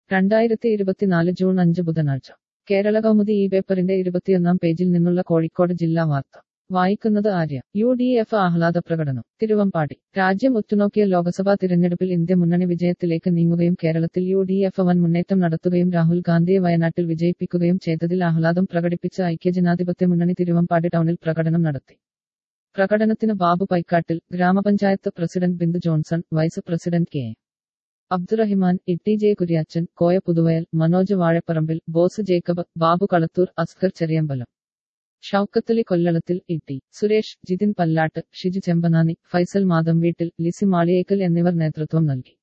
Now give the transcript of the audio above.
2024 June 5 ബുധനാഴ്ച കേരള കൗമുദി ഈ പേപ്പറിന്റെ 21 പേജിൽ നിന്നുള്ള കോഴിക്കോട് ജില്ലാ വാർത്ത വായിക്കുന്നത് ആര്യ. UDF ആഹ്ലാദ പ്രകടനം. തിരുവമ്പാടി. രാജ്യം ഉറ്റുനോക്കിയ ലോക്സഭാ തിരഞ്ഞെടുപ്പിൽ ഇന്ത്യ മുന്നണി വിജയത്തിലേക്ക് നീങ്ങുകയും കേരളത്തിൽ UDF വൻ മുന്നേറ്റം നടത്തുകയും രാഹുൽ ഗാന്ധിയെ വയനാട്ടിൽ വിജയിപ്പിക്കുകയും ചെയ്തതിൽ ആഹ്ലാദം പ്രകടിപ്പിച്ച ഐക്യജനാധിപത്യ മുന്നണി തിരുവമ്പാടി ടൗണിൽ പ്രകടനം നടത്തി. പ്രകടനത്തിന് ബാബു പൈക്കാട്ടിൽ, ഗ്രാമപഞ്ചായത്ത് president Bindu Johnson, vice president K. Abdurahiman, ET. Kuriachan, Koya Puthuvayal, Manoj Vazhaparambil, Bose Jacob, Babu Kalathur, Askar Cheriyambalam, Shoukathali Kollalathil, ET. Suresh, Jithin Pallatt, Shiju Chembanani, Faisal Mathamveettil, Lissy Maliyekkal എന്നിവർ നേതൃത്വം നൽകി.